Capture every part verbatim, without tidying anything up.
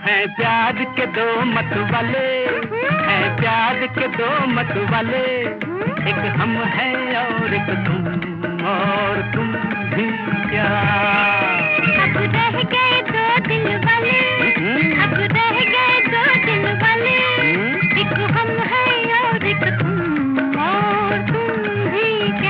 हैं प्यार के दो मत वाले, हैं प्यार के दो मत वाले। एक हम हैं और एक तुम, और तुम भी क्या। अब रह गए दो दिल वाले, अब रह गए दो दिल वाले। एक हम हैं और एक तुम, और तुम भी क्या।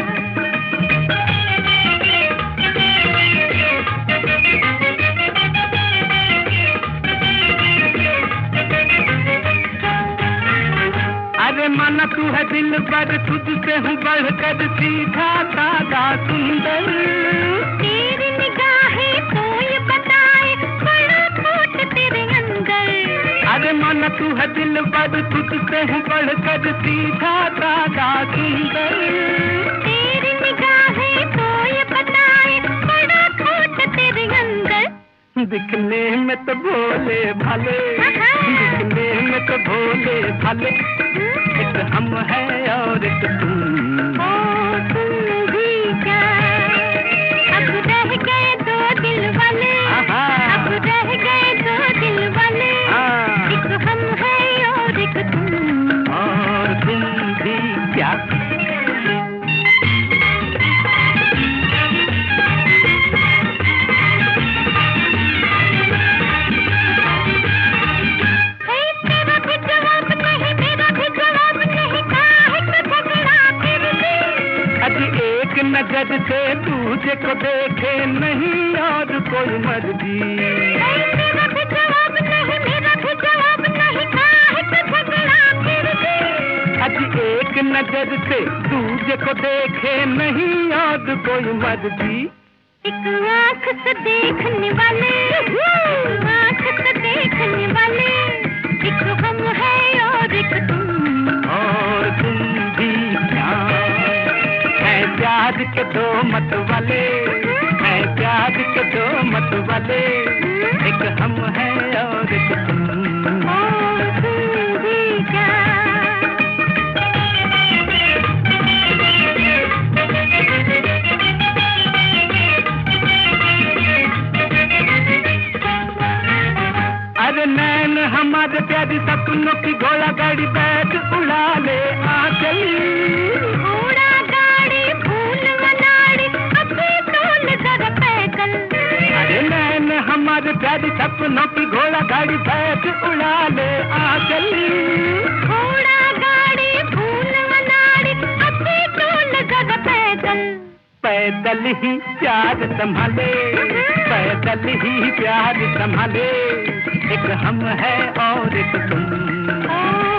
अरे माना तू है दिल पर, तुझसे हूँ बढ़कर सीधा सादा सुंदर। तेरी निगाहें तो ये बताए बड़ा खोट तेरे अंदर। अरे माना तू है दिल पर, तुझसे हूँ बढ़कर सीधा सादा सुंदर। तेरी निगाहें तो ये बताए बड़ा खोट तेरे अंदर। दिखने में तो भोले भाले, दिखने में तो भोले भाले। एक हम हैं और एक तुम, और तुम भी क्या। अब रह गए दो दिल वाले, अब रह गए दो दिल वाले। एक हम हैं और एक तुम, और तुम भी क्या। नजर से तुझे को देखे नहीं और कोई मर्जी। मेरा भी जवाब नहीं, मेरा भी जवाब नहीं, काहे का झगड़ा फिर भी। आज एक नजर से तुझे को देखे नहीं और कोई मर्जी। एक आँख से देखने वाले, आँख से देखने वाले। एक हम है और एक तुम, और तुम भी क्या। हैं प्यार के दो मत वाले, हैं प्यार के दो मत वाले। एक हम हैं और एक तुम, और तुम भी क्या। अरे नैन हमारे प्यारी सपनों की घोड़ा गाड़ी बैठ उड़ा ले आंचल। घोड़ा गाड़ी फूल मनाड़ी अभी तोल जरा पैदल। अरे नैन हमारे प्यारी सपनों की घोड़ा गाड़ी बैठ उड़ा ले आंचल। घोड़ा गाड़ी फूल मनाड़ी अभी तोल जरा पैदल। पैदल ही प्यार संभाले, पैदल ही प्यार संभाले। एक हम है और एक तुम,